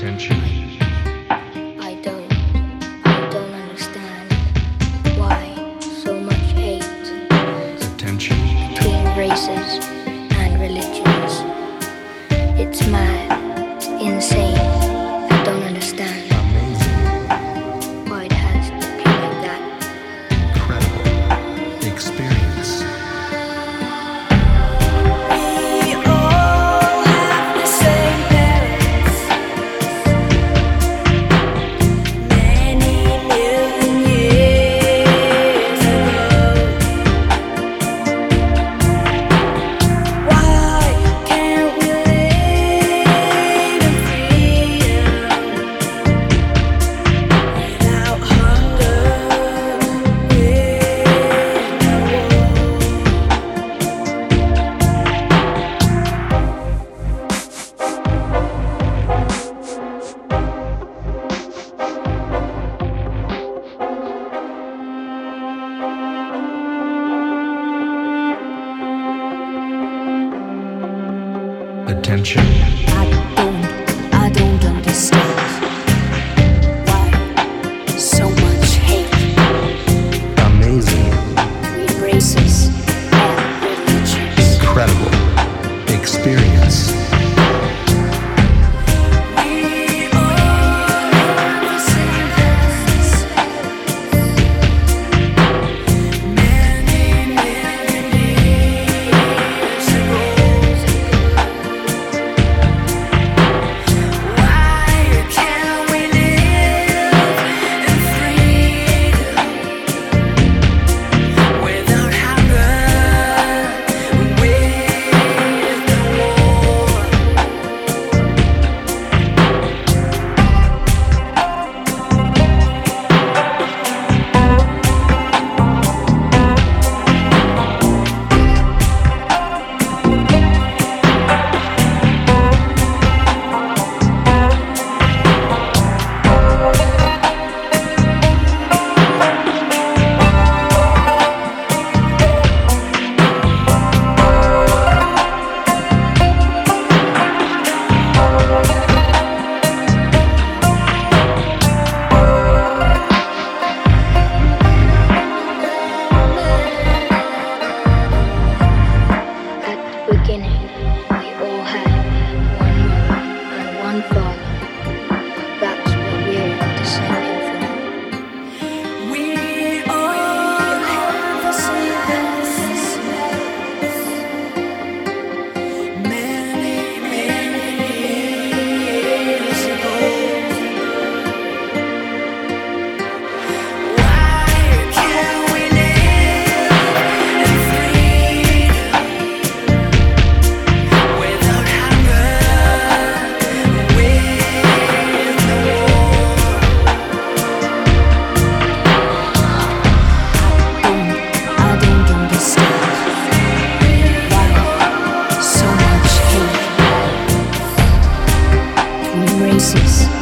I don't understand why so much hate between races and religions. It's mad, it's insane. I don't understand why it has to be like that. Incredible experience. We all have the same parents. Many million years ago. Why can't we live in freedom without hunger, with no war? Attention. I don't understand why so much hate Amazing. between races and religions. Incredible experience. We all have the same past. Many million years ago. Why can't we live in freedom without hunger, with no war? At the beginning, we all had one mother and one father. That's what we're descending from. We all have the same past. Many years ago. Why can't we live in freedom without hunger, with no war? I don't understand why so much hate between races